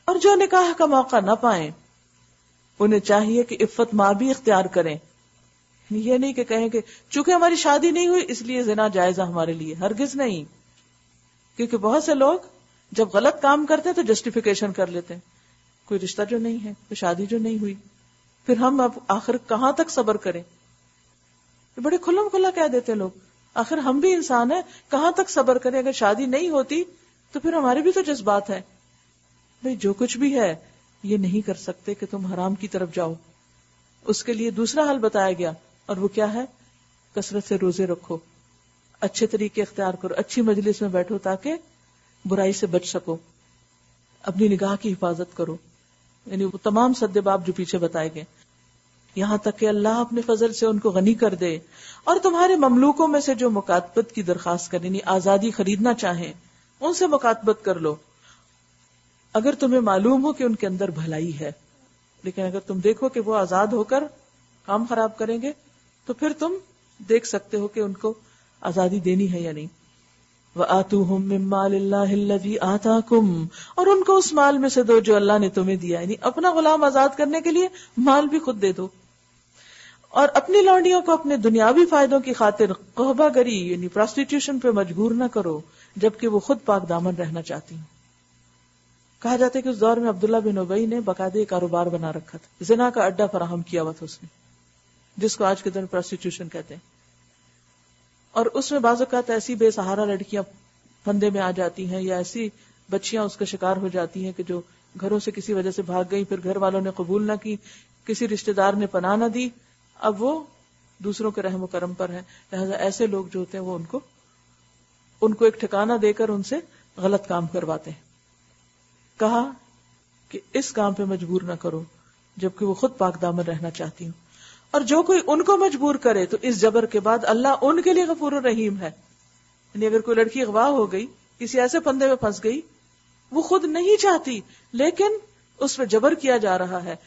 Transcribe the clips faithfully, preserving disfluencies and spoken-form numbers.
اور جو نکاح کا موقع نہ پائیں انہیں چاہیے کہ عفت ماں بھی اختیار کریں. یہ نہیں کہ کہیں کہ چونکہ ہماری شادی نہیں ہوئی اس لیے زنا جائز ہے ہمارے لیے، ہرگز نہیں. کیونکہ بہت سے لوگ جب غلط کام کرتے ہیں تو جسٹیفیکیشن کر لیتے ہیں، کوئی رشتہ جو نہیں ہے، کوئی شادی جو نہیں ہوئی، پھر ہم اب آخر کہاں تک صبر کریں. بڑے کھلم کھلا کہہ دیتے لوگ، آخر ہم بھی انسان ہیں، کہاں تک صبر کریں. اگر شادی نہیں ہوتی تو پھر ہمارے بھی تو جذبات ہیں. بھئی جو کچھ بھی ہے یہ نہیں کر سکتے کہ تم حرام کی طرف جاؤ. اس کے لیے دوسرا حل بتایا گیا، اور وہ کیا ہے؟ کثرت سے روزے رکھو، اچھے طریقے اختیار کرو، اچھی مجلس میں بیٹھو تاکہ برائی سے بچ سکو، اپنی نگاہ کی حفاظت کرو. یعنی وہ تمام سدباب جو پیچھے بتائے گئے، یہاں تک کہ اللہ اپنے فضل سے ان کو غنی کر دے. اور تمہارے مملوکوں میں سے جو مکاتبت کی درخواست کریں، یعنی آزادی خریدنا چاہیں، ان سے مکاتبت کر لو اگر تمہیں معلوم ہو کہ ان کے اندر بھلائی ہے. لیکن اگر تم دیکھو کہ وہ آزاد ہو کر کام خراب کریں گے تو پھر تم دیکھ سکتے ہو کہ ان کو آزادی دینی ہے یا نہیں. وَآتُوهُم مِّن مَّالِ اللَّهِ الَّذِي آتَاكُمْ، اور ان کو اس مال میں سے دو جو اللہ نے تمہیں دیا. یعنی اپنا غلام آزاد کرنے کے لیے مال بھی خود دے دو. اور اپنی لونڈیوں کو اپنے دنیاوی فائدوں کی خاطر قحبہ گری یعنی پراسٹیٹیوشن پہ مجبور نہ کرو جبکہ وہ خود پاک دامن رہنا چاہتی ہیں. کہا جاتا ہے کہ اس دور میں عبداللہ بن ابی نے باقاعدہ کاروبار بنا رکھا تھا، زنا کا اڈا فراہم کیا ہوا تھا اس نے، جس کو آج کے دن پراسٹیٹیوشن کہتے ہیں. اور اس میں بعض اوقات ایسی بے سہارا لڑکیاں پھندے میں آ جاتی ہیں، یا ایسی بچیاں اس کا شکار ہو جاتی ہیں کہ جو گھروں سے کسی وجہ سے بھاگ گئی، پھر گھر والوں نے قبول نہ کی، کسی رشتہ دار نے پناہ نہ دی، اب وہ دوسروں کے رحم و کرم پر ہیں. لہذا ایسے لوگ جو ہوتے ہیں وہ ان کو ان کو ایک ٹھکانہ دے کر ان سے غلط کام کرواتے ہیں. کہا کہ اس کام پہ مجبور نہ کرو جبکہ وہ خود پاک دامن رہنا چاہتی ہوں. اور جو کوئی ان کو مجبور کرے تو اس جبر کے بعد اللہ ان کے لیے غفور الرحیم ہے. یعنی اگر کوئی لڑکی اغوا ہو گئی، کسی ایسے پندے میں پھنس گئی، وہ خود نہیں چاہتی لیکن اس پہ جبر کیا جا رہا ہے،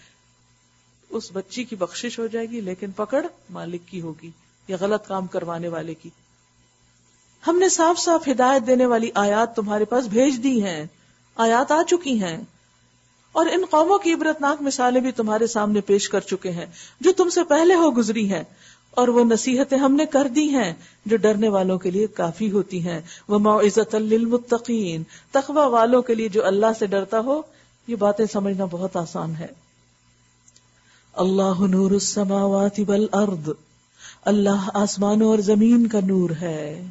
اس بچی کی بخشش ہو جائے گی لیکن پکڑ مالک کی ہوگی یا غلط کام کروانے والے کی. ہم نے صاف صاف ہدایت دینے والی آیات تمہارے پاس بھیج دی ہیں، آیات آ چکی ہیں، اور ان قوموں کی عبرتناک مثالیں بھی تمہارے سامنے پیش کر چکے ہیں جو تم سے پہلے ہو گزری ہیں، اور وہ نصیحتیں ہم نے کر دی ہیں جو ڈرنے والوں کے لیے کافی ہوتی ہیں. وَمَوْعِظَةً لِّلْمُتَّقِينَ، تقوی والوں کے لیے جو اللہ سے ڈرتا ہو. یہ باتیں سمجھنا بہت آسان ہے. اللہ نور السماوات والارض، اللہ آسمانوں اور زمین کا نور ہے.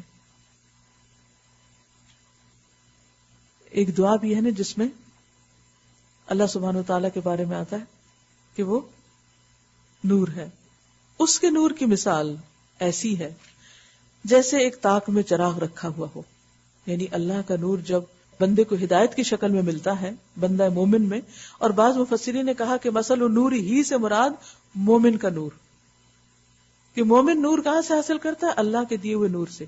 ایک دعا بھی ہے نا جس میں اللہ سبحانہ و تعالیٰ کے بارے میں آتا ہے کہ وہ نور ہے. اس کے نور کی مثال ایسی ہے جیسے ایک تاک میں چراغ رکھا ہوا ہو. یعنی اللہ کا نور جب بندے کو ہدایت کی شکل میں ملتا ہے بندہ مومن میں، اور بعض مفسرین نے کہا کہ مثل نور ہی سے مراد مومن کا نور، کہ مومن نور کہاں سے حاصل کرتا ہے؟ اللہ کے دیے ہوئے نور سے.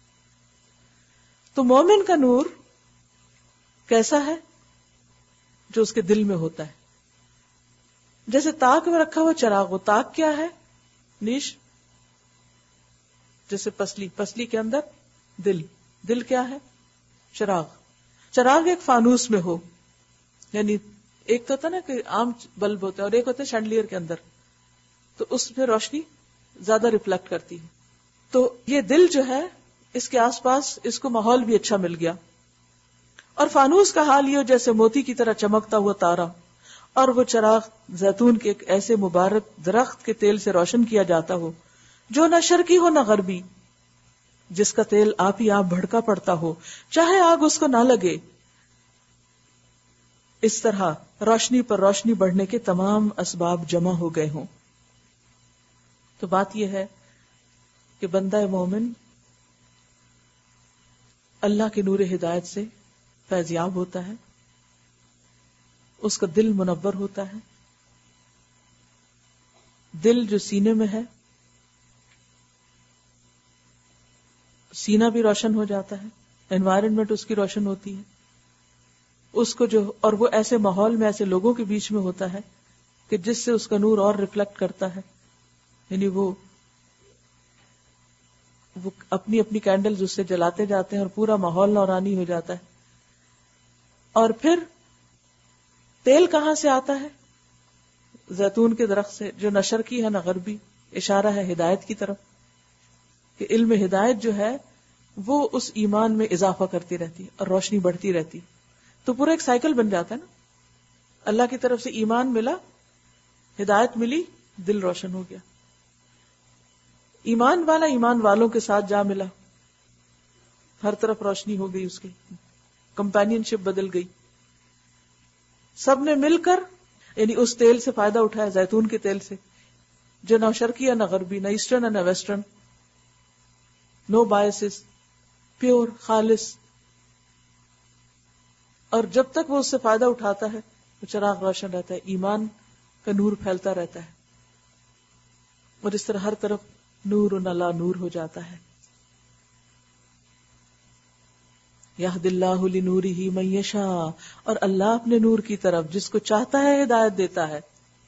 تو مومن کا نور کیسا ہے؟ جو اس کے دل میں ہوتا ہے. جیسے تاک میں رکھا ہوا چراغ، وہ تاک کیا ہے؟ نیش. جیسے پسلی، پسلی کے اندر دل، دل کیا ہے؟ چراغ. چراغ ایک فانوس میں ہو، یعنی ایک تو ہوتا نا کہ عام بلب ہوتا ہے اور ایک ہوتا ہے شینڈلیئر کے اندر، تو اس میں روشنی زیادہ ریفلیکٹ کرتی ہے. تو یہ دل جو ہے اس کے آس پاس اس کو ماحول بھی اچھا مل گیا. اور فانوس کا حال یہ جیسے موتی کی طرح چمکتا ہوا تارا، اور وہ چراغ زیتون کے ایک ایسے مبارک درخت کے تیل سے روشن کیا جاتا ہو جو نہ شرقی ہو نہ غربی، جس کا تیل آپ ہی آپ بھڑکا پڑتا ہو، چاہے آگ اس کو نہ لگے. اس طرح روشنی پر روشنی بڑھنے کے تمام اسباب جمع ہو گئے ہوں. تو بات یہ ہے کہ بندہ مومن اللہ کے نور ہدایت سے فیضیاب ہوتا ہے، اس کا دل منور ہوتا ہے. دل جو سینے میں ہے، سینہ بھی روشن ہو جاتا ہے، انوائرمنٹ اس کی روشن ہوتی ہے. اس کو جو اور وہ ایسے ماحول میں ایسے لوگوں کے بیچ میں ہوتا ہے کہ جس سے اس کا نور اور ریفلیکٹ کرتا ہے. یعنی وہ وہ اپنی اپنی کینڈلز اس سے جلاتے جاتے ہیں اور پورا ماحول نورانی ہو جاتا ہے. اور پھر تیل کہاں سے آتا ہے؟ زیتون کے درخت سے، جو نہ شرقی ہے نہ غربی، اشارہ ہے ہدایت کی طرف، کہ علم ہدایت جو ہے وہ اس ایمان میں اضافہ کرتی رہتی اور روشنی بڑھتی رہتی، تو پورا ایک سائیکل بن جاتا ہے نا. اللہ کی طرف سے ایمان ملا، ہدایت ملی، دل روشن ہو گیا. ایمان والا ایمان والوں کے ساتھ جا ملا، ہر طرف روشنی ہو گئی، اس کی کمپینین شپ بدل گئی. سب نے مل کر یعنی اس تیل سے فائدہ اٹھایا، زیتون کے تیل سے، جو نہ شرقی ہے نہ غربی، نہ ایسٹرن ہے نہ ویسٹرن، نو بایسز، پیور، خالص. اور جب تک وہ اس سے فائدہ اٹھاتا ہے وہ چراغ روشن رہتا ہے، ایمان کا نور پھیلتا رہتا ہے، اور اس طرح ہر طرف نور و نلا نور ہو جاتا ہے. یہد اللہ لنورہ من یشاء، اور اللہ اپنے نور کی طرف جس کو چاہتا ہے ہدایت دیتا ہے.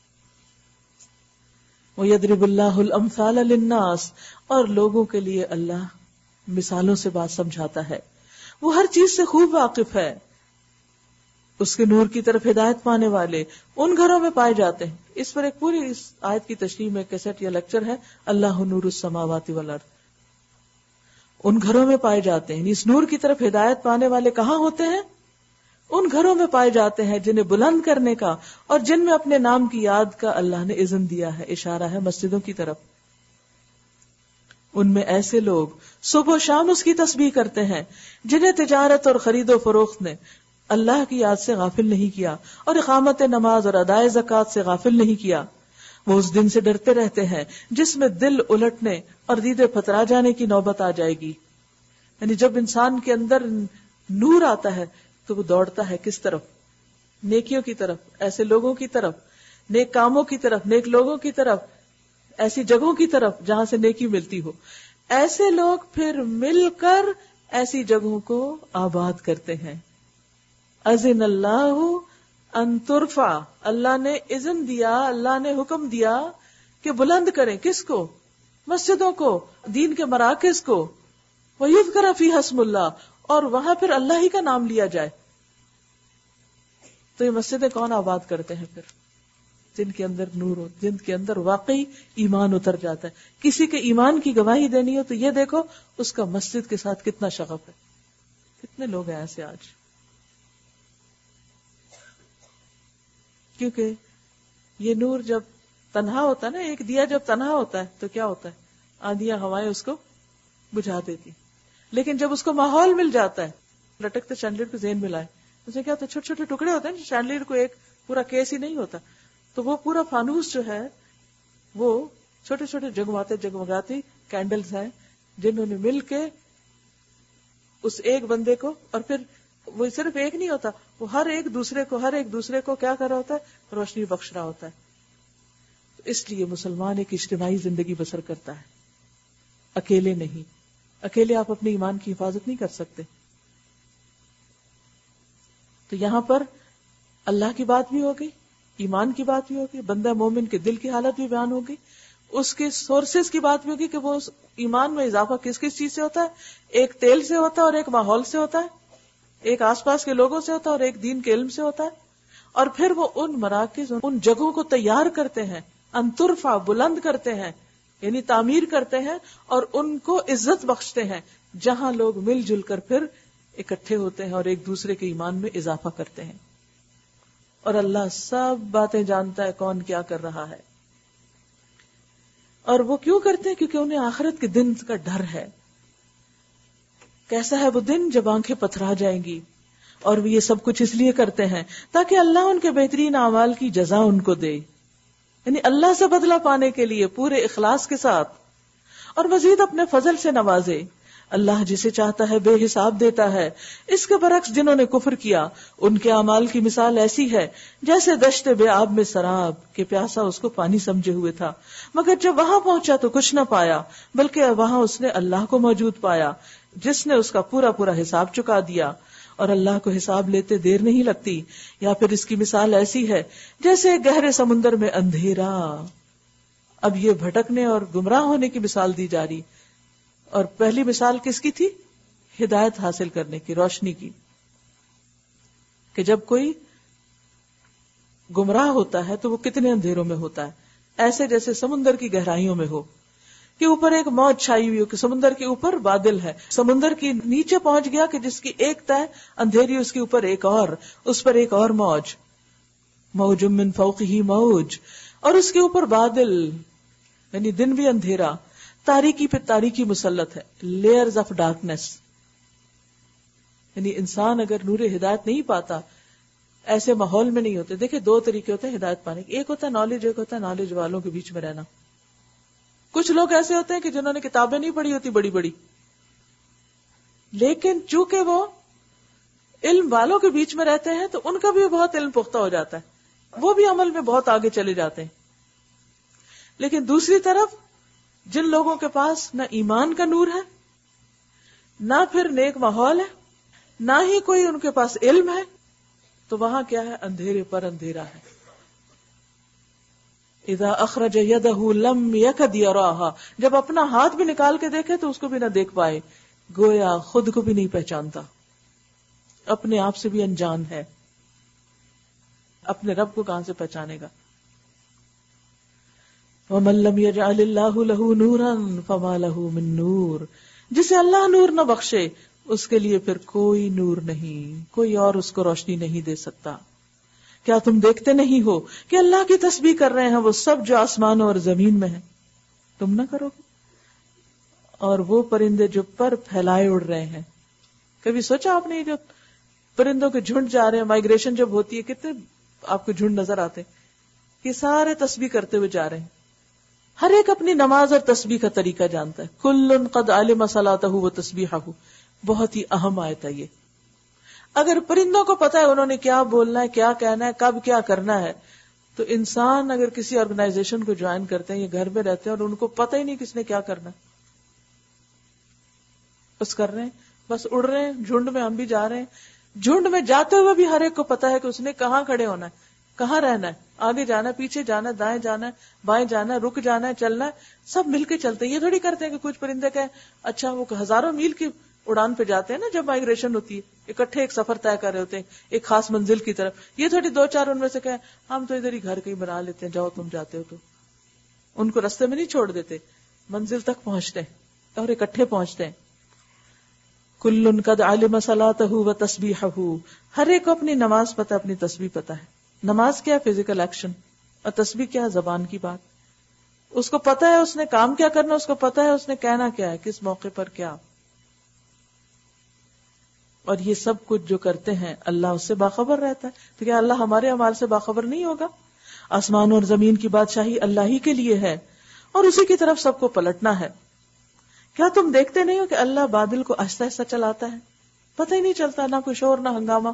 وَيَضْرِبُ اللَّهُ الْأَمْثَالَ لِلنَّاسِ، اور لوگوں کے لیے اللہ مثالوں سے بات سمجھاتا ہے. وہ ہر چیز سے خوب واقف ہے. اس کے نور کی طرف ہدایت پانے والے ان گھروں میں پائے جاتے ہیں. اس پر ایک پوری اس آیت کی تشریح میں کیسٹ یا لیکچر ہے، اللہ نور السماوات والارض. ان گھروں میں پائے جاتے ہیں، اس نور کی طرف ہدایت پانے والے کہاں ہوتے ہیں؟ ان گھروں میں پائے جاتے ہیں جنہیں بلند کرنے کا اور جن میں اپنے نام کی یاد کا اللہ نے اذن دیا ہے. اشارہ ہے مسجدوں کی طرف. ان میں ایسے لوگ صبح و شام اس کی تسبیح کرتے ہیں جنہیں تجارت اور خرید و فروخت نے اللہ کی یاد سے غافل نہیں کیا اور اقامت نماز اور ادائے زکوٰۃ سے غافل نہیں کیا. وہ اس دن سے ڈرتے رہتے ہیں جس میں دل الٹنے اور دیدے پھترا جانے کی نوبت آ جائے گی. یعنی جب انسان کے اندر نور آتا ہے تو وہ دوڑتا ہے کس طرف؟ نیکیوں کی طرف، ایسے لوگوں کی طرف، نیک کاموں کی طرف، نیک لوگوں کی طرف، ایسی جگہوں کی طرف جہاں سے نیکی ملتی ہو. ایسے لوگ پھر مل کر ایسی جگہوں کو آباد کرتے ہیں. اذن اللہ ان ترفع، اللہ نے اذن دیا، اللہ نے حکم دیا کہ بلند کریں کس کو؟ مسجدوں کو، دین کے مراکز کو. وَيُذْكَرَ فِيهَا اسْمُ اللَّهِ، اور وہاں پھر اللہ ہی کا نام لیا جائے. تو یہ مسجدیں کون آباد کرتے ہیں پھر؟ جن کے اندر نور ہو، جن کے اندر واقعی ایمان اتر جاتا ہے. کسی کے ایمان کی گواہی دینی ہو تو یہ دیکھو اس کا مسجد کے ساتھ کتنا شغف ہے. کتنے لوگ ہیں ایسے آج؟ کیونکہ یہ نور جب تنہا ہوتا ہے نا، ایک دیا جب تنہا ہوتا ہے تو کیا ہوتا ہے؟ آندیاں ہوائیں اس کو بجھا دیتی. لیکن جب اس کو ماحول مل جاتا ہے، لٹکتے چینڈلر کو ذہن میں لائے، اسے کیا ہوتا ہے؟ چھوٹے چھوٹے ٹکڑے ہوتے ہیں، چینڈلر کو ایک پورا کیس ہی نہیں ہوتا، تو وہ پورا فانوس جو ہے وہ چھوٹے چھوٹے جگماتے جگمگاتی کینڈلز ہیں جنہوں نے مل کے اس ایک بندے کو، اور پھر وہ صرف ایک نہیں ہوتا، وہ ہر ایک دوسرے کو ہر ایک دوسرے کو کیا کر رہا ہوتا ہے؟ روشنی بخش رہا ہوتا ہے. تو اس لیے مسلمان ایک اجتماعی زندگی بسر کرتا ہے، اکیلے نہیں. اکیلے آپ اپنے ایمان کی حفاظت نہیں کر سکتے. تو یہاں پر اللہ کی بات بھی ہو گئی، ایمان کی بات بھی ہوگی، بندہ مومن کے دل کی حالت بھی بیان ہوگی، اس کے سورسز کی بات بھی ہوگی کہ وہ ایمان میں اضافہ کس کس چیز سے ہوتا ہے. ایک تیل سے ہوتا ہے اور ایک ماحول سے ہوتا ہے، ایک آس پاس کے لوگوں سے ہوتا ہے اور ایک دین کے علم سے ہوتا ہے. اور پھر وہ ان مراکز، ان جگہوں کو تیار کرتے ہیں، انترفع، بلند کرتے ہیں، یعنی تعمیر کرتے ہیں اور ان کو عزت بخشتے ہیں جہاں لوگ مل جل کر پھر اکٹھے ہوتے ہیں اور ایک دوسرے کے ایمان میں اضافہ کرتے ہیں. اور اللہ سب باتیں جانتا ہے، کون کیا کر رہا ہے. اور وہ کیوں کرتے ہیں؟ کیونکہ انہیں آخرت کے دن کا ڈر ہے. کیسا ہے وہ دن جب آنکھیں پتھرا جائیں گی. اور وہ یہ سب کچھ اس لیے کرتے ہیں تاکہ اللہ ان کے بہترین اعمال کی جزا ان کو دے، یعنی اللہ سے بدلہ پانے کے لیے پورے اخلاص کے ساتھ، اور مزید اپنے فضل سے نوازے. اللہ جسے چاہتا ہے بے حساب دیتا ہے. اس کے برعکس جنہوں نے کفر کیا ان کے اعمال کی مثال ایسی ہے جیسے دشت بے آب میں سراب کہ پیاسا اس کو پانی سمجھے ہوئے تھا، مگر جب وہاں پہنچا تو کچھ نہ پایا، بلکہ وہاں اس نے اللہ کو موجود پایا جس نے اس کا پورا پورا حساب چکا دیا، اور اللہ کو حساب لیتے دیر نہیں لگتی. یا پھر اس کی مثال ایسی ہے جیسے گہرے سمندر میں اندھیرا. اب یہ بھٹکنے اور گمراہ ہونے کی مثال دی جا رہی، اور پہلی مثال کس کی تھی؟ ہدایت حاصل کرنے کی، روشنی کی. کہ جب کوئی گمراہ ہوتا ہے تو وہ کتنے اندھیروں میں ہوتا ہے. ایسے جیسے سمندر کی گہرائیوں میں ہو کہ اوپر ایک موج چھائی ہوئی ہو کہ سمندر کے اوپر بادل ہے, سمندر کی نیچے پہنچ گیا کہ جس کی ایک تہ اندھیری, اس کے اوپر ایک اور, اس پر ایک اور موج, موج من فوقہ موج, اور اس کے اوپر بادل, یعنی دن بھی اندھیرا, تاریکی پہ تاریکی مسلط ہے, لیئرز آف ڈارکنیس. یعنی انسان اگر نور ہدایت نہیں پاتا, ایسے ماحول میں نہیں ہوتے. دیکھیں دو طریقے ہوتے ہیں ہدایت پانے کے, ایک ہوتا ہے نالج, ایک ہوتا ہے نالج والوں کے بیچ میں رہنا. کچھ لوگ ایسے ہوتے ہیں کہ جنہوں نے کتابیں نہیں پڑھی ہوتی بڑی بڑی, لیکن چونکہ وہ علم والوں کے بیچ میں رہتے ہیں تو ان کا بھی بہت علم پختہ ہو جاتا ہے, وہ بھی عمل میں بہت آگے چلے جاتے ہیں. لیکن دوسری طرف جن لوگوں کے پاس نہ ایمان کا نور ہے, نہ پھر نیک ماحول ہے, نہ ہی کوئی ان کے پاس علم ہے, تو وہاں کیا ہے, اندھیرے پر اندھیرا ہے. اذا اخرج یدہ لم یکد یراہا, جب اپنا ہاتھ بھی نکال کے دیکھے تو اس کو بھی نہ دیکھ پائے, گویا خود کو بھی نہیں پہچانتا, اپنے آپ سے بھی انجان ہے, اپنے رب کو کہاں سے پہچانے گا. وَمَن لَّمْ يَجْعَلِ اللَّهُ لَهُ نُورًا فَمَا لَهُ مِن نُور, جسے اللہ نور نہ بخشے اس کے لیے پھر کوئی نور نہیں, کوئی اور اس کو روشنی نہیں دے سکتا. کیا تم دیکھتے نہیں ہو کہ اللہ کی تسبیح کر رہے ہیں وہ سب جو آسمانوں اور زمین میں ہیں, تم نہ کرو گے؟ اور وہ پرندے جو پر پھیلائے اڑ رہے ہیں, کبھی سوچا آپ نے جو پرندوں کے جھنڈ جا رہے ہیں, مائگریشن جب ہوتی ہے کتنے آپ کو جھنڈ نظر آتے ہیں, کہ سارے تسبیح کرتے ہوئے جا رہے ہیں, ہر ایک اپنی نماز اور تسبیح کا طریقہ جانتا ہے. کل قد علم صلاتہ و تسبیحہ, بہت ہی اہم آیت ہے یہ. اگر پرندوں کو پتا ہے انہوں نے کیا بولنا ہے, کیا کہنا ہے, کب کیا کرنا ہے, تو انسان اگر کسی آرگنائزیشن کو جوائن کرتے ہیں یا گھر میں رہتے ہیں اور ان کو پتہ ہی نہیں کس نے کیا کرنا, بس کر رہے ہیں, بس اڑ رہے ہیں جھنڈ میں, ہم بھی جا رہے ہیں جھنڈ میں, جاتے ہوئے بھی ہر ایک کو پتا ہے کہ اس نے کہاں کھڑے ہونا ہے, کہاں رہنا ہے, آگے جانا ہے, پیچھے جانا ہے, دائیں جانا ہے, بائیں جانا ہے, رک جانا ہے, چلنا ہے, سب مل کے چلتے ہیں. یہ تھوڑی کرتے ہیں کہ کچھ پرندے کہیں اچھا وہ ہزاروں میل کی اڑان پہ جاتے ہیں نا جب مائگریشن ہوتی ہے, اکٹھے ایک سفر طے کر رہے ہوتے ہیں ایک خاص منزل کی طرف. یہ تھوڑی دو چار ان میں سے کہیں ہم تو ادھر ہی گھر کہیں بنا لیتے ہیں, جاؤ تم جاتے ہو, تو ان کو رستے میں نہیں چھوڑ دیتے, منزل تک پہنچتے ہیں اور اکٹھے پہنچتے ہیں. کل قد علم صلاتہ و تسبیحہ, ہر ایک کو اپنی نماز پتہ, اپنی تسبیح پتہ ہے. نماز کیا ہے, فزیکل ایکشن, اور تسبیح کیا ہے, زبان کی بات. اس کو پتا ہے اس نے کام کیا کرنا, اس کو پتا ہے اس نے کہنا کیا ہے, کس موقع پر کیا. اور یہ سب کچھ جو کرتے ہیں اللہ اس سے باخبر رہتا ہے. تو کیا اللہ ہمارے اعمال سے باخبر نہیں ہوگا؟ آسمان اور زمین کی بادشاہی اللہ ہی کے لیے ہے اور اسی کی طرف سب کو پلٹنا ہے. کیا تم دیکھتے نہیں ہو کہ اللہ بادل کو آہستہ آہستہ چلاتا ہے, پتہ ہی نہیں چلتا, نہ کوئی شور نہ ہنگامہ,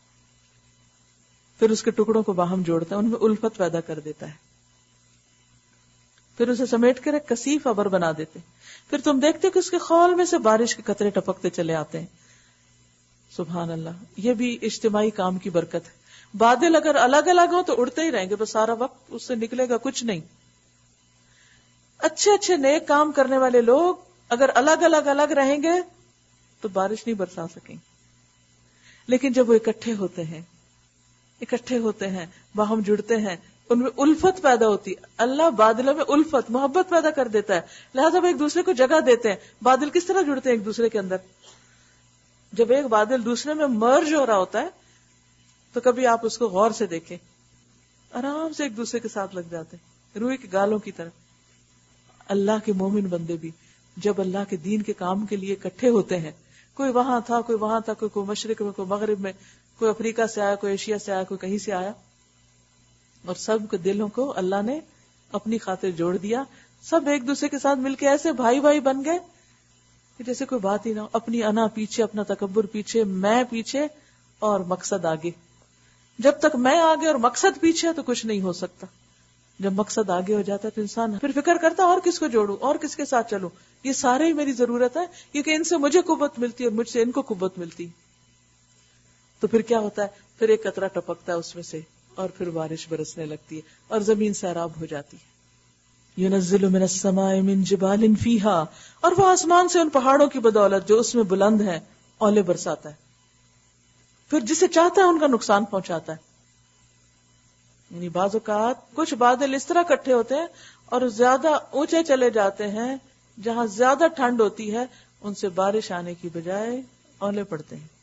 پھر اس کے ٹکڑوں کو باہم جوڑتا ہے, ان میں الفت پیدا کر دیتا ہے, پھر اسے سمیٹ کر ایک کثیف ابر بنا دیتے, پھر تم دیکھتے کہ اس کے خول میں سے بارش کے قطرے ٹپکتے چلے آتے ہیں. سبحان اللہ, یہ بھی اجتماعی کام کی برکت ہے. بادل اگر الگ الگ ہوں تو اڑتے ہی رہیں گے, بس سارا وقت اس سے نکلے گا کچھ نہیں. اچھے اچھے نیک کام کرنے والے لوگ اگر الگ الگ الگ رہیں گے تو بارش نہیں برسا سکیں, لیکن جب وہ اکٹھے ہوتے ہیں اکٹھے ہوتے ہیں باہم جڑتے ہیں, ان میں الفت پیدا ہوتی. اللہ بادلوں میں الفت, محبت پیدا کر دیتا ہے, لہذا وہ ایک دوسرے کو جگہ دیتے ہیں. بادل کس طرح جڑتے ہیں ایک دوسرے کے اندر؟ جب ایک بادل دوسرے میں مرج ہو رہا ہوتا ہے تو کبھی آپ اس کو غور سے دیکھیں, آرام سے ایک دوسرے کے ساتھ لگ جاتے ہیں, روئی کے گالوں کی طرح. اللہ کے مومن بندے بھی جب اللہ کے دین کے کام کے لیے اکٹھے ہوتے ہیں, کوئی وہاں تھا, کوئی وہاں تھا, کوئی کوئی مشرق میں, کوئی مغرب میں, کوئی افریقہ سے آیا, کوئی ایشیا سے آیا, کوئی کہیں سے آیا, اور سب کے دلوں کو اللہ نے اپنی خاطر جوڑ دیا. سب ایک دوسرے کے ساتھ مل کے ایسے بھائی بھائی بن گئے کہ جیسے کوئی بات ہی نہ ہو. اپنی انا پیچھے, اپنا تکبر پیچھے, میں پیچھے اور مقصد آگے. جب تک میں آگے اور مقصد پیچھے تو کچھ نہیں ہو سکتا. جب مقصد آگے ہو جاتا ہے تو انسان پھر فکر کرتا اور کس کو جوڑوں اور کس کے ساتھ چلوں, یہ سارے ہی میری ضرورت ہے کیونکہ ان سے مجھے قوت ملتی ہے اور مجھ سے ان کو قوت ملتی. تو پھر کیا ہوتا ہے, پھر ایک قطرہ ٹپکتا ہے اس میں سے اور پھر بارش برسنے لگتی ہے اور زمین سیراب ہو جاتی ہے. ينزل من السماء من جبال فيها, اور وہ آسمان سے ان پہاڑوں کی بدولت جو اس میں بلند ہیں اولے برساتا ہے, پھر جسے چاہتا ہے ان کا نقصان پہنچاتا ہے. یعنی بعض اوقات کچھ بادل اس طرح اکٹھے ہوتے ہیں اور زیادہ اونچے چلے جاتے ہیں، جہاں زیادہ ٹھنڈ ہوتی ہے ان سے بارش آنے کی بجائے اولے پڑتے ہیں.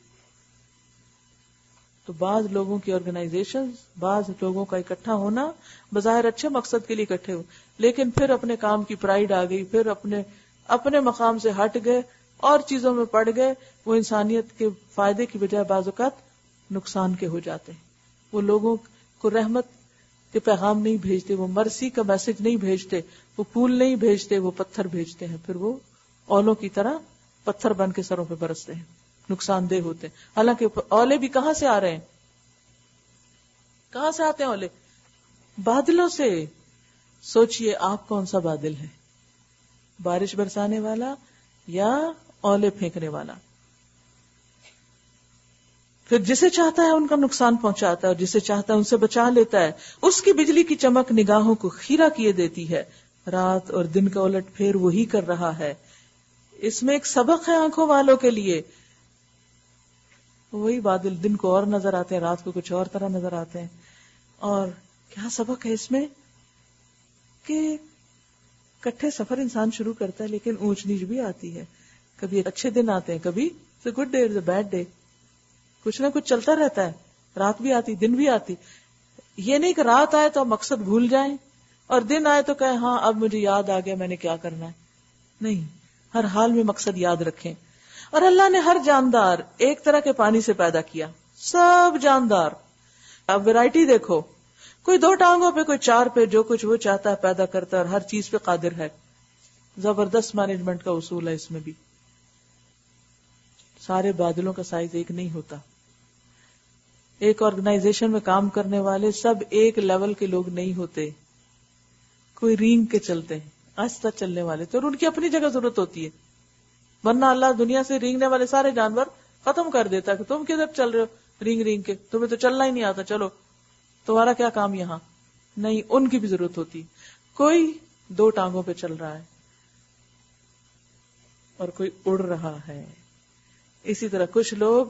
تو بعض لوگوں کی آرگنائزیشن، بعض لوگوں کا اکٹھا ہونا بظاہر اچھے مقصد کے لیے اکٹھے ہوئے، لیکن پھر اپنے کام کی پرائیڈ آ گئی، پھر اپنے اپنے مقام سے ہٹ گئے اور چیزوں میں پڑ گئے، وہ انسانیت کے فائدے کی بجائے بعض اوقات نقصان کے ہو جاتے ہیں. وہ لوگوں کو رحمت کے پیغام نہیں بھیجتے، وہ مرسی کا میسج نہیں بھیجتے، وہ پھول نہیں بھیجتے، وہ پتھر بھیجتے ہیں. پھر وہ اولوں کی طرح پتھر بن کے سروں پہ برستے ہیں، نقصان دہ ہوتے ہیں. حالانکہ اولے بھی کہاں سے آ رہے ہیں؟ کہاں سے آتے ہیں اولے؟ بادلوں سے. سوچئے آپ کون سا بادل ہے، بارش برسانے والا یا اولے پھینکنے والا؟ پھر جسے چاہتا ہے ان کا نقصان پہنچاتا ہے اور جسے چاہتا ہے ان سے بچا لیتا ہے. اس کی بجلی کی چمک نگاہوں کو خیرہ کیے دیتی ہے، رات اور دن کا الٹ پھیر وہی کر رہا ہے. اس میں ایک سبق ہے آنکھوں والوں کے لیے. وہی بادل دن کو اور نظر آتے ہیں، رات کو کچھ اور طرح نظر آتے ہیں. اور کیا سبق ہے اس میں کہ کٹھے سفر انسان شروع کرتا ہے لیکن اونچ نیچ بھی آتی ہے. کبھی اچھے دن آتے ہیں، کبھی good day is bad day, کچھ نہ کچھ چلتا رہتا ہے. رات بھی آتی، دن بھی آتی. یہ نہیں کہ رات آئے تو مقصد بھول جائیں اور دن آئے تو کہیں ہاں اب مجھے یاد آ گیا میں نے کیا کرنا ہے. نہیں، ہر حال میں مقصد یاد رکھیں. اور اللہ نے ہر جاندار ایک طرح کے پانی سے پیدا کیا، سب جاندار. اب ویرائٹی دیکھو، کوئی دو ٹانگوں پہ، کوئی چار پہ، جو کچھ وہ چاہتا ہے پیدا کرتا ہے اور ہر چیز پہ قادر ہے. زبردست مینجمنٹ کا اصول ہے اس میں بھی. سارے بادلوں کا سائز ایک نہیں ہوتا. ایک آرگنائزیشن میں کام کرنے والے سب ایک لیول کے لوگ نہیں ہوتے. کوئی رینگ کے چلتے ہیں، آہستہ چلنے والے تو، اور ان کی اپنی جگہ ضرورت ہوتی ہے. ورنہ اللہ دنیا سے رینگنے والے سارے جانور ختم کر دیتا کہ تم کدھر چل رہے ہو رینگ رینگ کے، تمہیں تو چلنا ہی نہیں آتا، چلو تمہارا کیا کام یہاں. نہیں، ان کی بھی ضرورت ہوتی. کوئی دو ٹانگوں پہ چل رہا ہے اور کوئی اڑ رہا ہے. اسی طرح کچھ لوگ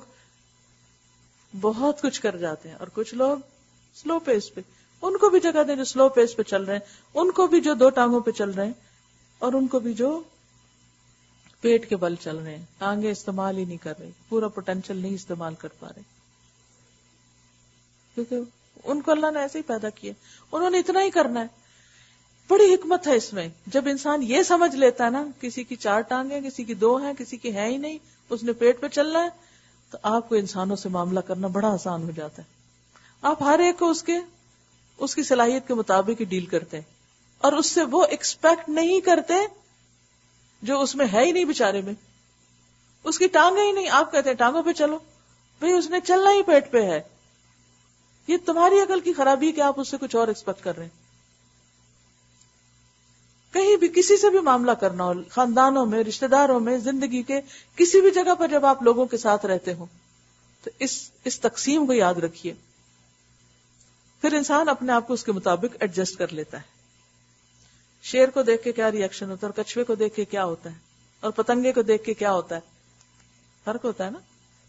بہت کچھ کر جاتے ہیں اور کچھ لوگ سلو پیس پہ. ان کو بھی جگہ دیں جو سلو پیس پہ چل رہے ہیں، ان کو بھی جو دو ٹانگوں پہ چل رہے ہیں، اور ان کو بھی جو پیٹ کے بل چل رہے ہیں، ٹانگیں استعمال ہی نہیں کر رہے، پورا پوٹینشیل نہیں استعمال کر پا رہے. کیونکہ ان کو اللہ نے ایسے ہی پیدا کیا، انہوں نے اتنا ہی کرنا ہے. بڑی حکمت ہے اس میں. جب انسان یہ سمجھ لیتا ہے نا، کسی کی چار ٹانگیں، کسی کی دو ہیں، کسی کی ہے ہی نہیں، اس نے پیٹ پہ چلنا ہے، تو آپ کو انسانوں سے معاملہ کرنا بڑا آسان ہو جاتا ہے. آپ ہر ایک کو اس کے اس کی صلاحیت کے مطابق ہی ڈیل کرتے ہیں اور اس سے وہ ایکسپیکٹ نہیں کرتے جو اس میں ہے ہی نہیں. بیچارے میں اس کی ٹانگیں ہی نہیں، آپ کہتے ہیں ٹانگوں پہ چلو، بھئی اس نے چلنا ہی پیٹ پہ ہے. یہ تمہاری عقل کی خرابی کہ آپ اس سے کچھ اور ایکسپیکٹ کر رہے ہیں. کہیں بھی کسی سے بھی معاملہ کرنا ہو، خاندانوں میں، رشتہ داروں میں، زندگی کے کسی بھی جگہ پر جب آپ لوگوں کے ساتھ رہتے ہو تو اس اس تقسیم کو یاد رکھیے. پھر انسان اپنے آپ کو اس کے مطابق ایڈجسٹ کر لیتا ہے. شیر کو دیکھ کے کیا ری ایکشن ہوتا ہے، اور کچھوے کو دیکھ کے کیا ہوتا ہے، اور پتنگے کو دیکھ کے کیا ہوتا ہے. فرق ہوتا ہے نا.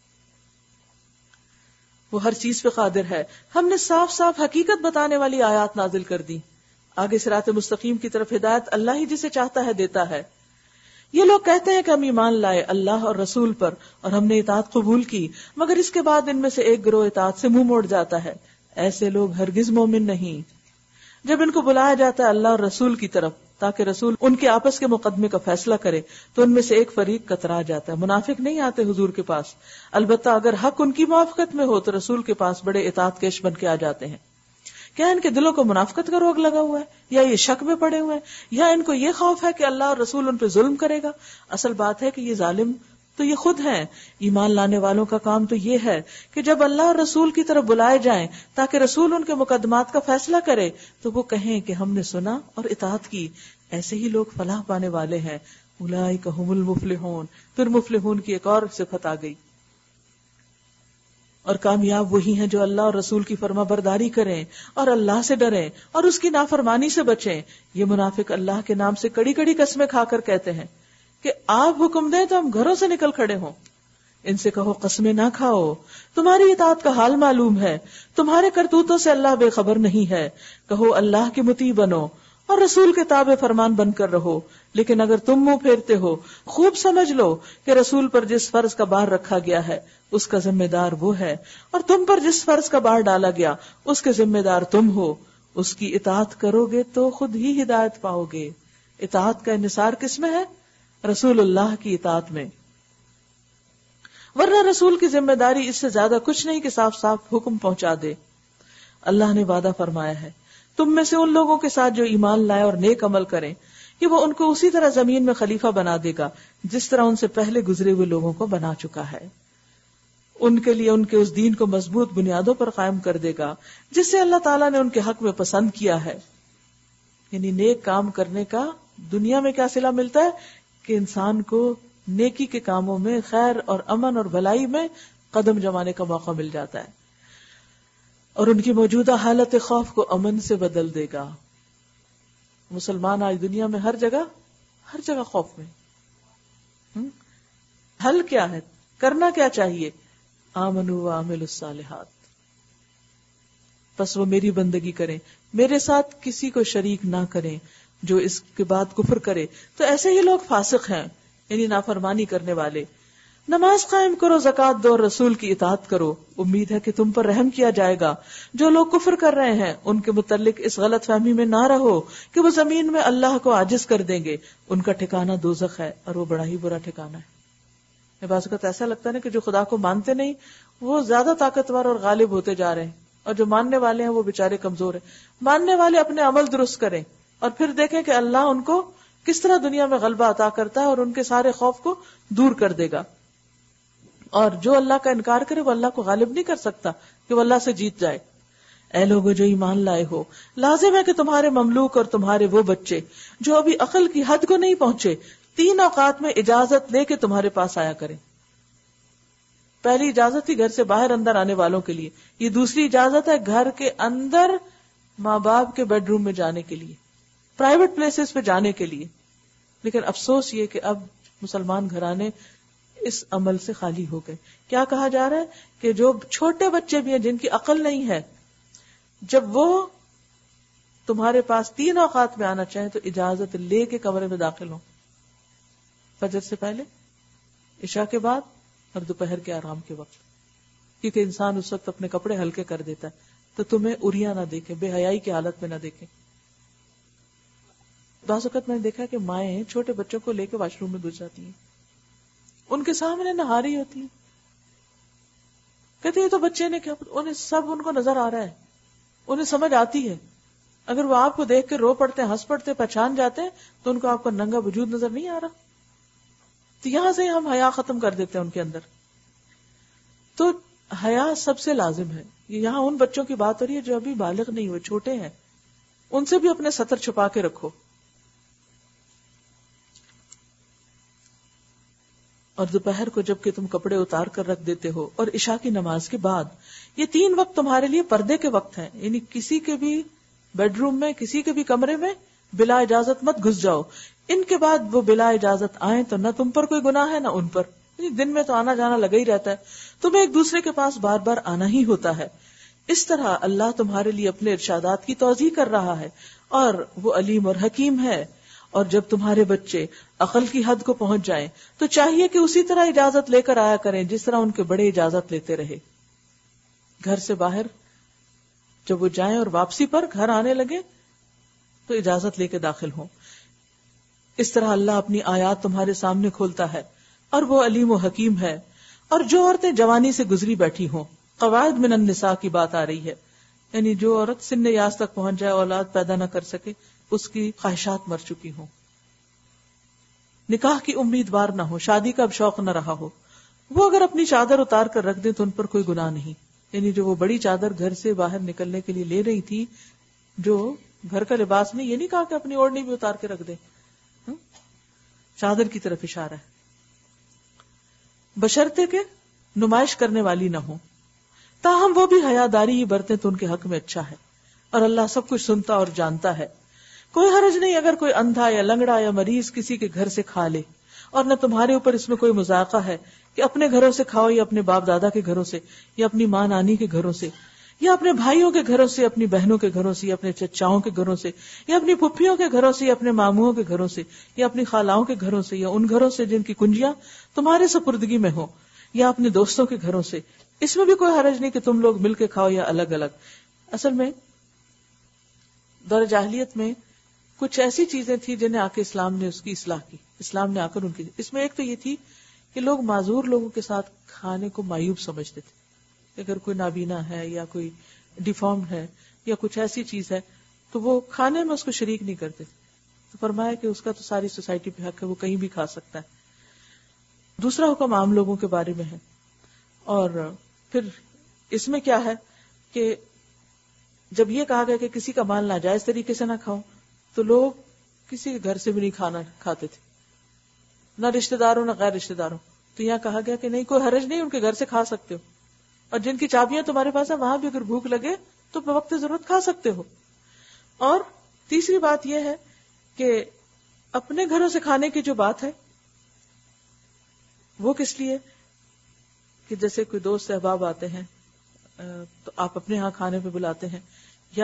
وہ ہر چیز پہ قادر ہے. ہم نے صاف صاف حقیقت بتانے والی آیات نازل کر دی. آگے صراط مستقیم کی طرف ہدایت اللہ ہی جسے چاہتا ہے دیتا ہے. یہ لوگ کہتے ہیں کہ ہم ایمان لائے اللہ اور رسول پر اور ہم نے اطاعت قبول کی، مگر اس کے بعد ان میں سے ایک گروہ اطاعت سے منہ موڑ جاتا ہے. ایسے لوگ ہرگز مومن نہیں. جب ان کو بلایا جاتا ہے اللہ اور رسول کی طرف تاکہ رسول ان کے آپس کے مقدمے کا فیصلہ کرے تو ان میں سے ایک فریق کترا جاتا ہے. منافق نہیں آتے حضور کے پاس، البتہ اگر حق ان کی موافقت میں ہو تو رسول کے پاس بڑے اطاعت کیش بن کے آ جاتے ہیں. کیا ان کے دلوں کو منافقت کا روگ لگا ہوا ہے، یا یہ شک میں پڑے ہوئے ہیں، یا ان کو یہ خوف ہے کہ اللہ اور رسول ان پہ ظلم کرے گا؟ اصل بات ہے کہ یہ ظالم تو یہ خود ہیں. ایمان لانے والوں کا کام تو یہ ہے کہ جب اللہ اور رسول کی طرف بلائے جائیں تاکہ رسول ان کے مقدمات کا فیصلہ کرے تو وہ کہیں کہ ہم نے سنا اور اطاعت کی. ایسے ہی لوگ فلاح پانے والے ہیں. اولئک هم المفلحون. پھر مفلحون کی ایک اور صفت آ گئی. اور کامیاب وہی ہیں جو اللہ اور رسول کی فرما برداری کریں اور اللہ سے ڈریں اور اس کی نافرمانی سے بچیں. یہ منافق اللہ کے نام سے کڑی کڑی قسمیں کھا کر کہتے ہیں کہ آپ حکم دیں تو ہم گھروں سے نکل کھڑے ہوں. ان سے کہو قسمیں نہ کھاؤ، تمہاری اطاعت کا حال معلوم ہے، تمہارے کرتوتوں سے اللہ بے خبر نہیں ہے. کہو اللہ کے مطیع بنو اور رسول کے تابع فرمان بن کر رہو. لیکن اگر تم منہ پھیرتے ہو، خوب سمجھ لو کہ رسول پر جس فرض کا بار رکھا گیا ہے اس کا ذمہ دار وہ ہے، اور تم پر جس فرض کا بار ڈالا گیا اس کے ذمہ دار تم ہو. اس کی اطاعت کرو گے تو خود ہی ہدایت پاؤ گے. اطاعت کا انحصار کس میں ہے؟ رسول اللہ کی اطاعت میں. ورنہ رسول کی ذمہ داری اس سے زیادہ کچھ نہیں کہ صاف صاف حکم پہنچا دے. اللہ نے وعدہ فرمایا ہے تم میں سے ان لوگوں کے ساتھ جو ایمان لائے اور نیک عمل کریں کہ وہ ان کو اسی طرح زمین میں خلیفہ بنا دے گا جس طرح ان سے پہلے گزرے ہوئے لوگوں کو بنا چکا ہے. ان کے لیے ان کے اس دین کو مضبوط بنیادوں پر قائم کر دے گا جس سے اللہ تعالیٰ نے ان کے حق میں پسند کیا ہے. یعنی نیک کام کرنے کا دنیا میں کیا صلہ ملتا ہے کہ انسان کو نیکی کے کاموں میں، خیر اور امن اور بھلائی میں قدم جمانے کا موقع مل جاتا ہے، اور ان کی موجودہ حالت خوف کو امن سے بدل دے گا. مسلمان آج دنیا میں ہر جگہ ہر جگہ خوف میں. حل کیا ہے؟ کرنا کیا چاہیے؟ آمنوا وعملوا الصالحات. بس وہ میری بندگی کریں، میرے ساتھ کسی کو شریک نہ کریں. جو اس کے بعد کفر کرے تو ایسے ہی لوگ فاسق ہیں، یعنی نافرمانی کرنے والے. نماز قائم کرو، زکوٰۃ دو، رسول کی اطاعت کرو. امید ہے کہ تم پر رحم کیا جائے گا. جو لوگ کفر کر رہے ہیں ان کے متعلق اس غلط فہمی میں نہ رہو کہ وہ زمین میں اللہ کو عاجز کر دیں گے. ان کا ٹھکانہ دوزخ ہے اور وہ بڑا ہی برا ٹھکانہ ہے. بعض اوقات ایسا لگتا ہے نا کہ جو خدا کو مانتے نہیں وہ زیادہ طاقتور اور غالب ہوتے جا رہے ہیں، اور جو ماننے والے ہیں وہ بےچارے کمزور ہیں. ماننے والے اپنے عمل درست کریں اور پھر دیکھیں کہ اللہ ان کو کس طرح دنیا میں غلبہ عطا کرتا ہے اور ان کے سارے خوف کو دور کر دے گا. اور جو اللہ کا انکار کرے وہ اللہ کو غالب نہیں کر سکتا کہ وہ اللہ سے جیت جائے. اے لوگو جو ایمان لائے ہو، لازم ہے کہ تمہارے مملوک اور تمہارے وہ بچے جو ابھی عقل کی حد کو نہیں پہنچے تین اوقات میں اجازت لے کے تمہارے پاس آیا کریں. پہلی اجازت تھی گھر سے باہر اندر آنے والوں کے لیے، یہ دوسری اجازت ہے گھر کے اندر ماں باپ کے بیڈ روم میں جانے کے لیے، پرائیویٹ پلیسز پہ جانے کے لیے. لیکن افسوس یہ کہ اب مسلمان گھرانے اس عمل سے خالی ہو گئے. کیا کہا جا رہا ہے کہ جو چھوٹے بچے بھی ہیں جن کی عقل نہیں ہے، جب وہ تمہارے پاس تین اوقات میں آنا چاہیں تو اجازت لے کے کمرے میں داخل ہوں، فجر سے پہلے، عشاء کے بعد اور دوپہر کے آرام کے وقت. کیونکہ انسان اس وقت اپنے کپڑے ہلکے کر دیتا ہے تو تمہیں اریاں نہ دیکھیں، بے حیائی کی حالت میں نہ دیکھیں. بعض اوقات میں نے دیکھا کہ مائیں چھوٹے بچوں کو لے کے واش روم میں گھس جاتی ہیں، ان کے سامنے نہا رہی ہوتی ہیں، کہتے ہیں تو بچے نے کیا، انہیں سب ان کو نظر آ رہا ہے، انہیں سمجھ آتی ہے. اگر وہ آپ کو دیکھ کے رو پڑتے ہیں، ہنس پڑتے ہیں، پہچان جاتے ہیں تو ان کو آپ کا ننگا وجود نظر نہیں آ رہا. تو یہاں سے ہم حیا ختم کر دیتے ہیں ان کے اندر. تو حیا سب سے لازم ہے. یہاں ان بچوں کی بات ہو رہی ہے جو ابھی بالغ نہیں ہوئے، چھوٹے ہیں، ان سے بھی اپنے سطر چھپا کے رکھو. اور دوپہر کو جب کہ تم کپڑے اتار کر رکھ دیتے ہو اور عشاء کی نماز کے بعد، یہ تین وقت تمہارے لیے پردے کے وقت ہیں. یعنی کسی کے بھی بیڈ روم میں، کسی کے بھی کمرے میں بلا اجازت مت گھس جاؤ. ان کے بعد وہ بلا اجازت آئیں تو نہ تم پر کوئی گناہ ہے نہ ان پر. دن میں تو آنا جانا لگا ہی رہتا ہے، تمہیں ایک دوسرے کے پاس بار بار آنا ہی ہوتا ہے. اس طرح اللہ تمہارے لیے اپنے ارشادات کی توضیح کر رہا ہے اور وہ علیم اور حکیم ہے. اور جب تمہارے بچے عقل کی حد کو پہنچ جائیں تو چاہیے کہ اسی طرح اجازت لے کر آیا کریں جس طرح ان کے بڑے اجازت لیتے رہے. گھر سے باہر جب وہ جائیں اور واپسی پر گھر آنے لگے تو اجازت لے کے داخل ہوں. اس طرح اللہ اپنی آیات تمہارے سامنے کھولتا ہے اور وہ علیم و حکیم ہے. اور جو عورتیں جوانی سے گزری بیٹھی ہوں، قواعد من النساء کی بات آ رہی ہے، یعنی جو عورت سن یاس تک پہنچ جائے، اولاد پیدا نہ کر سکے، اس کی خواہشات مر چکی ہوں، نکاح کی امیدوار نہ ہو، شادی کا اب شوق نہ رہا ہو، وہ اگر اپنی چادر اتار کر رکھ دیں تو ان پر کوئی گناہ نہیں. یعنی جو وہ بڑی چادر گھر سے باہر نکلنے کے لیے لے رہی تھی، جو گھر کا لباس نہیں، یہ نہیں کہا کہ اپنی اوڑھنی بھی اتار کے رکھ دیں، چادر کی طرف اشارہ ہے، بشرطے کہ نمائش کرنے والی نہ ہو. تاہم وہ بھی حیاداری ہی برتیں تو ان کے حق میں اچھا ہے، اور اللہ سب کچھ سنتا اور جانتا ہے. کوئی حرج نہیں اگر کوئی اندھا یا لنگڑا یا مریض کسی کے گھر سے کھا لے، اور نہ تمہارے اوپر اس میں کوئی مذاقہ ہے کہ اپنے گھروں سے کھاؤ یا اپنے باپ دادا کے گھروں سے یا اپنی ماں نانی کے گھروں سے یا اپنے بھائیوں کے گھروں سے، اپنی بہنوں کے گھروں سے یا اپنے چچاؤں کے گھروں سے یا اپنی پھپھیوں کے گھروں سے یا اپنے ماموں کے گھروں سے یا اپنی خالاؤں کے گھروں سے یا ان گھروں سے جن کی کنجیاں تمہارے سپردگی میں ہو یا اپنے دوستوں کے گھروں سے. اس میں بھی کوئی حرج نہیں کہ تم لوگ مل کے کھاؤ یا الگ الگ. اصل میں دور جاہلیت میں کچھ ایسی چیزیں تھیں جنہیں آ کے اسلام نے اس کی اصلاح کی. اسلام نے آ کر ان کی اس میں ایک تو یہ تھی کہ لوگ معذور لوگوں کے ساتھ کھانے کو معیوب سمجھتے تھے. اگر کوئی نابینا ہے یا کوئی ڈیفارمڈ ہے یا کچھ ایسی چیز ہے تو وہ کھانے میں اس کو شریک نہیں کرتے. تو فرمایا کہ اس کا تو ساری سوسائٹی پہ حق ہے، وہ کہیں بھی کھا سکتا ہے. دوسرا حکم عام لوگوں کے بارے میں ہے. اور پھر اس میں کیا ہے کہ جب یہ کہا گیا کہ کسی کا مال ناجائز طریقے سے نہ کھاؤ تو لوگ کسی کے گھر سے بھی نہیں کھانا کھاتے تھے، نہ رشتہ داروں نہ غیر رشتہ داروں. تو یہاں کہا گیا کہ نہیں، کوئی حرج نہیں، ان کے گھر سے کھا سکتے ہو، اور جن کی چابیاں تمہارے پاس ہیں وہاں بھی اگر بھوک لگے تو بوقت ضرورت کھا سکتے ہو. اور تیسری بات یہ ہے کہ اپنے گھروں سے کھانے کی جو بات ہے وہ کس لیے کہ جیسے کوئی دوست احباب آتے ہیں تو آپ اپنے ہاں کھانے پہ بلاتے ہیں یا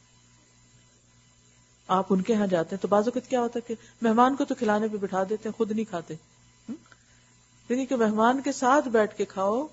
آپ ان کے ہاں جاتے ہیں تو بعض اوقات کیا ہوتا ہے کہ مہمان کو تو کھلانے پہ بٹھا دیتے ہیں، خود نہیں کھاتے. یعنی کہ مہمان کے ساتھ بیٹھ کے کھاؤ،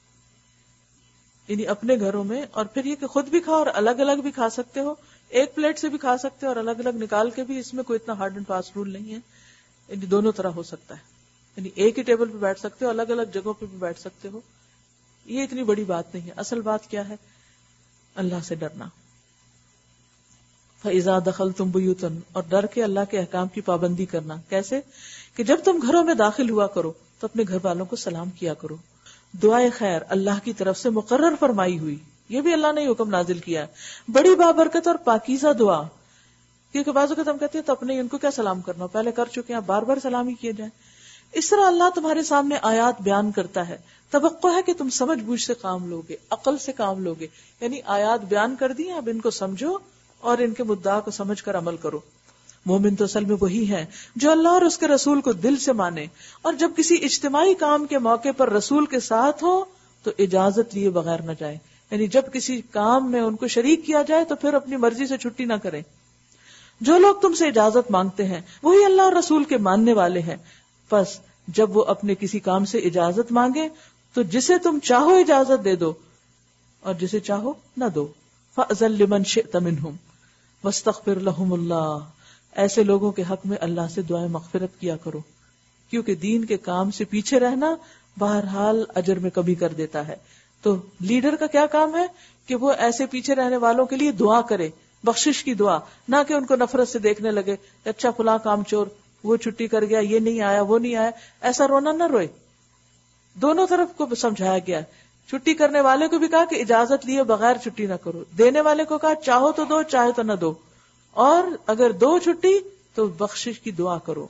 یعنی اپنے گھروں میں، اور پھر یہ کہ خود بھی کھاؤ اور الگ الگ بھی کھا سکتے ہو، ایک پلیٹ سے بھی کھا سکتے ہو اور الگ الگ نکال کے بھی. اس میں کوئی اتنا ہارڈ اینڈ فاسٹ رول نہیں ہے، یعنی دونوں طرح ہو سکتا ہے. یعنی ایک ہی ٹیبل پہ بیٹھ سکتے ہو، الگ الگ جگہوں پہ بھی بیٹھ سکتے ہو. یہ اتنی بڑی بات نہیں ہے. اصل بات کیا ہے؟ اللہ سے ڈرنا. فَإِذَا دَخَلْتُمْ بُيُوتًا، اور ڈر کے اللہ کے احکام کی پابندی کرنا. کیسے؟ کہ جب تم گھروں میں داخل ہوا کرو تو اپنے گھر والوں کو سلام کیا کرو. دعائے خیر اللہ کی طرف سے مقرر فرمائی ہوئی، یہ بھی اللہ نے حکم نازل کیا ہے، بڑی بابرکت اور پاکیزہ دعا. کیونکہ بعض اوقات ہم کہتے ہیں تو اپنے ان کو کیا سلام کرنا، پہلے کر چکے ہیں، بار بار سلامی کیے جائیں. اس طرح اللہ تمہارے سامنے آیات بیان کرتا ہے، توقع ہے کہ تم سمجھ بوجھ سے کام لوگے، عقل سے کام لوگے. یعنی آیات بیان کر دی، اب ان کو سمجھو اور ان کے مدعا کو سمجھ کر عمل کرو. مومن تو اصل میں وہی ہے جو اللہ اور اس کے رسول کو دل سے مانے، اور جب کسی اجتماعی کام کے موقع پر رسول کے ساتھ ہو تو اجازت لیے بغیر نہ جائے. یعنی جب کسی کام میں ان کو شریک کیا جائے تو پھر اپنی مرضی سے چھٹی نہ کریں. جو لوگ تم سے اجازت مانگتے ہیں وہی اللہ اور رسول کے ماننے والے ہیں. پس جب وہ اپنے کسی کام سے اجازت مانگے تو جسے تم چاہو اجازت دے دو اور جسے چاہو نہ دو. فَأْذَن لِمَنْ شِئْتَ مِنْهُمْ وَاسْتَغْفِرْ لَهُمُ اللَّهُ، ایسے لوگوں کے حق میں اللہ سے دعائیں مغفرت کیا کرو، کیونکہ دین کے کام سے پیچھے رہنا بہرحال اجر میں کمی کر دیتا ہے. تو لیڈر کا کیا کام ہے کہ وہ ایسے پیچھے رہنے والوں کے لیے دعا کرے، بخشش کی دعا، نہ کہ ان کو نفرت سے دیکھنے لگے، اچھا فلاں کام چور، وہ چھٹی کر گیا، یہ نہیں آیا، وہ نہیں آیا. ایسا رونا نہ روئے. دونوں طرف کو سمجھایا گیا. چھٹی کرنے والے کو بھی کہا کہ اجازت لیے بغیر چھٹی نہ کرو، دینے والے کو کہا چاہو تو دو، چاہے تو نہ دو، اور اگر دو چھٹی تو بخشش کی دعا کرو.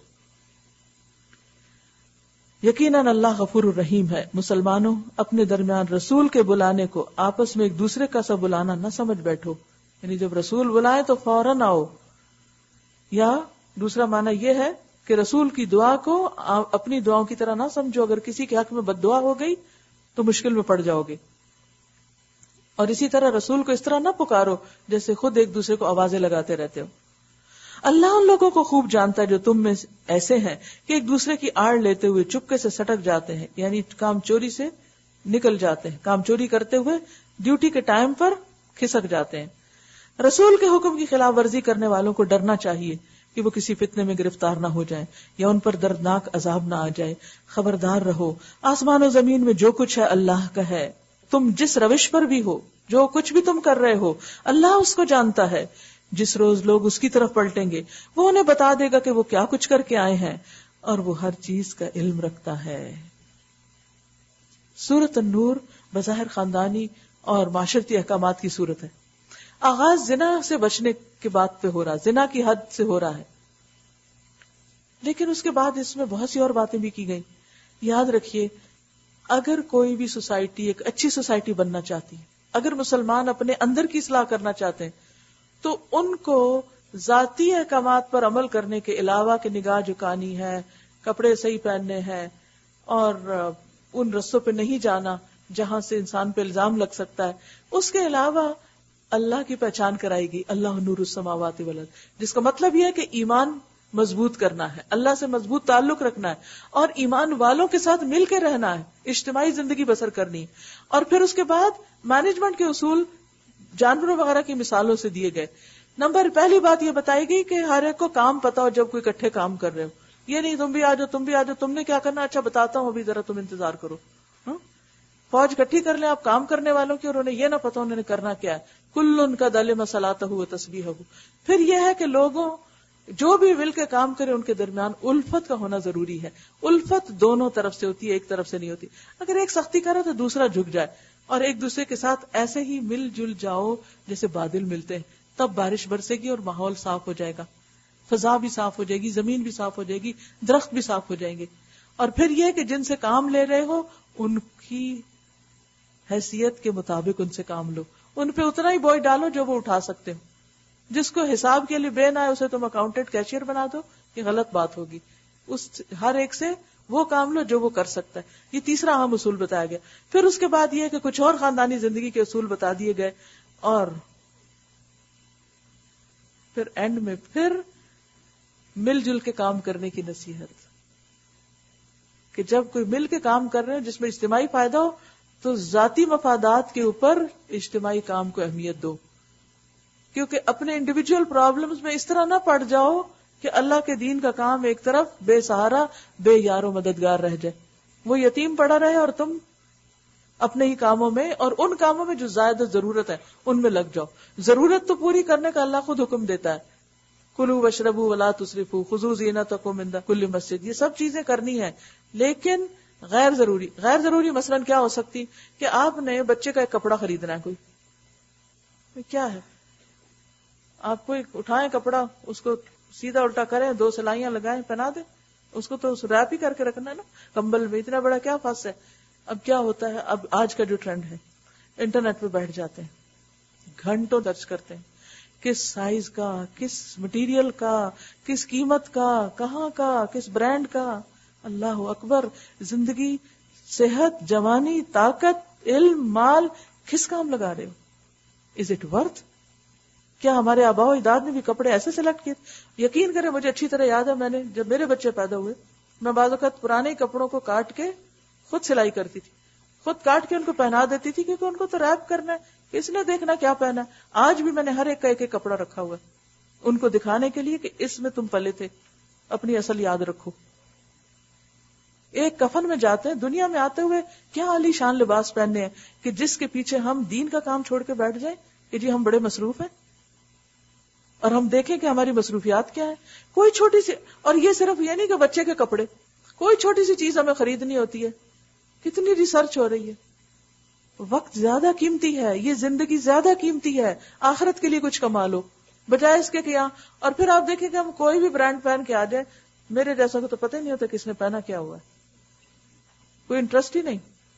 یقیناً اللہ غفور الرحیم ہے. مسلمانوں اپنے درمیان رسول کے بلانے کو آپس میں ایک دوسرے کا سا بلانا نہ سمجھ بیٹھو. یعنی جب رسول بلائے تو فوراً آؤ. یا دوسرا معنی یہ ہے کہ رسول کی دعا کو اپنی دعاؤں کی طرح نہ سمجھو. اگر کسی کے حق میں بد دعا ہو گئی تو مشکل میں پڑ جاؤ گے. اور اسی طرح رسول کو اس طرح نہ پکارو جیسے خود ایک دوسرے کو آوازیں لگاتے رہتے ہو. اللہ ان لوگوں کو خوب جانتا ہے جو تم میں ایسے ہیں کہ ایک دوسرے کی آڑ لیتے ہوئے چپکے سے سٹک جاتے ہیں، یعنی کام چوری سے نکل جاتے ہیں، کام چوری کرتے ہوئے ڈیوٹی کے ٹائم پر کھسک جاتے ہیں. رسول کے حکم کی خلاف ورزی کرنے والوں کو ڈرنا چاہیے کہ وہ کسی فتنے میں گرفتار نہ ہو جائیں یا ان پر دردناک عذاب نہ آ جائے. خبردار رہو، آسمان و زمین میں جو کچھ ہے اللہ کا ہے. تم جس روش پر بھی ہو، جو کچھ بھی تم کر رہے ہو، اللہ اس کو جانتا ہے. جس روز لوگ اس کی طرف پلٹیں گے وہ انہیں بتا دے گا کہ وہ کیا کچھ کر کے آئے ہیں، اور وہ ہر چیز کا علم رکھتا ہے. سورۃ النور بظاہر خاندانی اور معاشرتی احکامات کی سورت ہے. آغاز زنا سے بچنے کی بات پہ ہو رہا، زنا کی حد سے ہو رہا ہے، لیکن اس کے بعد اس میں بہت سی اور باتیں بھی کی گئی. یاد رکھیے، اگر کوئی بھی سوسائٹی ایک اچھی سوسائٹی بننا چاہتی ہے، اگر مسلمان اپنے اندر کی اصلاح کرنا چاہتے ہیں، تو ان کو ذاتی احکامات پر عمل کرنے کے علاوہ کہ نگاہ جھکانی ہے، کپڑے صحیح پہننے ہیں اور ان رستوں پہ نہیں جانا جہاں سے انسان پہ الزام لگ سکتا ہے. اس کے علاوہ اللہ کی پہچان کرائے گی, اللہ نور السماوات والارض, جس کا مطلب یہ ہے کہ ایمان مضبوط کرنا ہے, اللہ سے مضبوط تعلق رکھنا ہے, اور ایمان والوں کے ساتھ مل کے رہنا ہے, اجتماعی زندگی بسر کرنی. اور پھر اس کے بعد مینجمنٹ کے اصول جانوروں وغیرہ کی مثالوں سے دیے گئے. نمبر پہلی بات یہ بتائی گئی کہ ہر ایک کو کام پتا ہو جب کوئی اکٹھے کام کر رہے ہو. یہ نہیں تم بھی آ جاؤ تم بھی آ جاؤ, تم نے کیا کرنا, اچھا بتاتا ہوں ابھی ذرا تم انتظار کرو. فوج اکٹھی کر لیں آپ کام کرنے والوں کی, اور انہیں یہ نہ پتا انہوں نے کرنا کیا ہے. کل ان کا دل مسلاۃ ہو تسبیح ہو. پھر یہ ہے کہ لوگوں جو بھی مل کے کام کرے ان کے درمیان الفت کا ہونا ضروری ہے. الفت دونوں طرف سے ہوتی ہے, ایک طرف سے نہیں ہوتی. اگر ایک سختی کرے تو دوسرا جھک جائے, اور ایک دوسرے کے ساتھ ایسے ہی مل جل جاؤ جیسے بادل ملتے ہیں, تب بارش برسے گی اور ماحول صاف ہو جائے گا, فضا بھی صاف ہو جائے گی, زمین بھی صاف ہو جائے گی, درخت بھی صاف ہو جائیں گے. اور پھر یہ کہ جن سے کام لے رہے ہو ان کی حیثیت کے مطابق ان سے کام لو, ان پہ اتنا ہی بوجھ ڈالو جو وہ اٹھا سکتے ہو. جس کو حساب کے لیے بے نہ آئے اسے تم اکاؤنٹنٹ کیشیئر بنا دو, یہ غلط بات ہوگی. اس ہر ایک سے وہ کام لو جو وہ کر سکتا ہے. یہ تیسرا اہم اصول بتایا گیا. پھر اس کے بعد یہ کہ کچھ اور خاندانی زندگی کے اصول بتا دیے گئے, اور پھر اینڈ میں پھر مل جل کے کام کرنے کی نصیحت کہ جب کوئی مل کے کام کر رہے ہیں جس میں اجتماعی فائدہ ہو تو ذاتی مفادات کے اوپر اجتماعی کام کو اہمیت دو, کیونکہ اپنے انڈیویجول پرابلمز میں اس طرح نہ پڑ جاؤ کہ اللہ کے دین کا کام ایک طرف بے سہارا بے یار و مددگار رہ جائے, وہ یتیم پڑا رہے اور تم اپنے ہی کاموں میں اور ان کاموں میں جو زائد ضرورت ہے ان میں لگ جاؤ. ضرورت تو پوری کرنے کا اللہ خود حکم دیتا ہے, کلوا واشربوا ولا تسرفوا خذوا زینتکم عند کل مسجد, یہ سب چیزیں کرنی ہیں. لیکن غیر ضروری غیر ضروری مثلاً کیا ہو سکتی کہ آپ نے بچے کا ایک کپڑا خریدنا ہے, کوئی کیا ہے, آپ کو اٹھائیں کپڑا, اس کو سیدھا الٹا کریں, دو سلائیاں لگائیں, پہنا دیں, اس کو تو ریپ ہی کر کے رکھنا ہے نا, کمبل میں اتنا بڑا کیا فاس ہے. اب کیا ہوتا ہے, اب آج کا جو ٹرینڈ ہے انٹرنیٹ پہ بیٹھ جاتے ہیں, گھنٹوں درج کرتے ہیں کس سائز کا, کس مٹیریل کا, کس قیمت کا, کہاں کا, کس برانڈ کا. اللہ اکبر, زندگی, صحت, جوانی, طاقت, علم, مال کس کام لگا رہے ہو؟ Is it worth? کیا ہمارے آباء و اجداد نے بھی کپڑے ایسے سلیکٹ کیے؟ یقین کریں مجھے اچھی طرح یاد ہے, میں نے جب میرے بچے پیدا ہوئے میں بعض اوقات پرانے کپڑوں کو کاٹ کے خود سلائی کرتی تھی, خود کاٹ کے ان کو پہنا دیتی تھی, کیونکہ ان کو تو ریپ کرنا ہے, اس نے دیکھنا کیا پہنا ہے. آج بھی میں نے ہر ایک کا ایک ایک کپڑا رکھا ہوا ہے ان کو دکھانے کے لیے کہ اس میں تم پلے تھے, اپنی اصل یاد رکھو. ایک کفن میں جاتے ہیں, دنیا میں آتے ہوئے کیا عالی شان لباس پہننے ہیں کہ جس کے پیچھے ہم دین کا کام چھوڑ کے بیٹھ جائیں کہ جی ہم بڑے مصروف ہیں, اور ہم دیکھیں کہ ہماری مصروفیات کیا ہے. کوئی چھوٹی سی, اور یہ صرف یہ نہیں کہ بچے کے کپڑے, کوئی چھوٹی سی چیز ہمیں خریدنی ہوتی ہے, کتنی ریسرچ ہو رہی ہے. وقت زیادہ قیمتی ہے, یہ زندگی زیادہ قیمتی ہے, آخرت کے لیے کچھ کما لو بجائے اس کے کہ یہاں. اور پھر آپ دیکھیں کہ ہم کوئی بھی برانڈ پہن کے آ جائیں, میرے جیسا کو تو پتہ ہی نہیں ہوتا کس نے پہنا کیا ہوا ہے, کوئی انٹرسٹ ہی نہیں.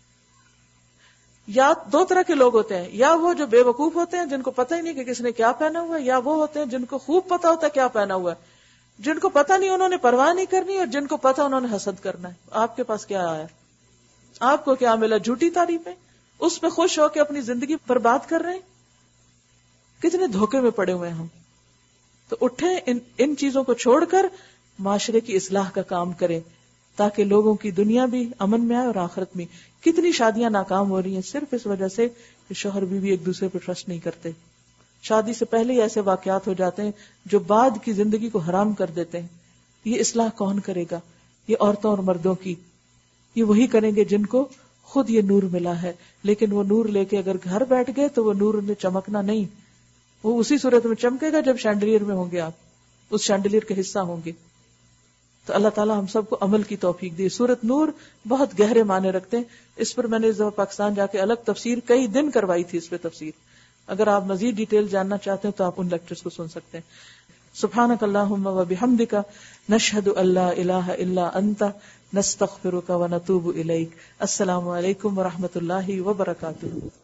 یا دو طرح کے لوگ ہوتے ہیں, یا وہ جو بے وقوف ہوتے ہیں جن کو پتہ ہی نہیں کہ کس نے کیا پہنا ہوا ہے, یا وہ ہوتے ہیں جن کو خوب پتا ہوتا ہے کیا پہنا ہوا ہے, جن کو پتہ نہیں انہوں نے پرواہ نہیں کرنی, اور جن کو پتا انہوں نے حسد کرنا ہے. آپ کے پاس کیا آیا, آپ کو کیا ملا؟ جھوٹی تعریفیں, اس پہ خوش ہو کے اپنی زندگی برباد کر رہے ہیں. کتنے دھوکے میں پڑے ہوئے ہیں ہم. تو اٹھیں, ان ان چیزوں کو چھوڑ کر معاشرے کی اصلاح کا کام کریں تاکہ لوگوں کی دنیا بھی امن میں آئے اور آخرت میں. کتنی شادیاں ناکام ہو رہی ہیں صرف اس وجہ سے کہ شوہر بیوی ایک دوسرے پہ ٹرسٹ نہیں کرتے. شادی سے پہلے ہی ایسے واقعات ہو جاتے ہیں جو بعد کی زندگی کو حرام کر دیتے ہیں. یہ اصلاح کون کرے گا؟ یہ عورتوں اور مردوں کی. یہ وہی کریں گے جن کو خود یہ نور ملا ہے. لیکن وہ نور لے کے اگر گھر بیٹھ گئے تو وہ نور انہیں چمکنا نہیں, وہ اسی صورت میں چمکے گا جب شینڈلیئر میں ہوں گے, آپ اس شینڈلیئر کا حصہ ہوں گے. تو اللہ تعالیٰ ہم سب کو عمل کی توفیق دی. سورت نور بہت گہرے معنی رکھتے ہیں. اس پر میں نے پاکستان جا کے الگ تفسیر کئی دن کروائی تھی اس پہ تفسیر. اگر آپ مزید ڈیٹیل جاننا چاہتے ہیں تو آپ ان لیکچرز کو سن سکتے ہیں. سبحانک اللہم و بحمدک نشہد ان لا الہ الا انت نستغفرک و نتوب الیک. السلام علیکم و رحمۃ اللہ وبرکاتہ.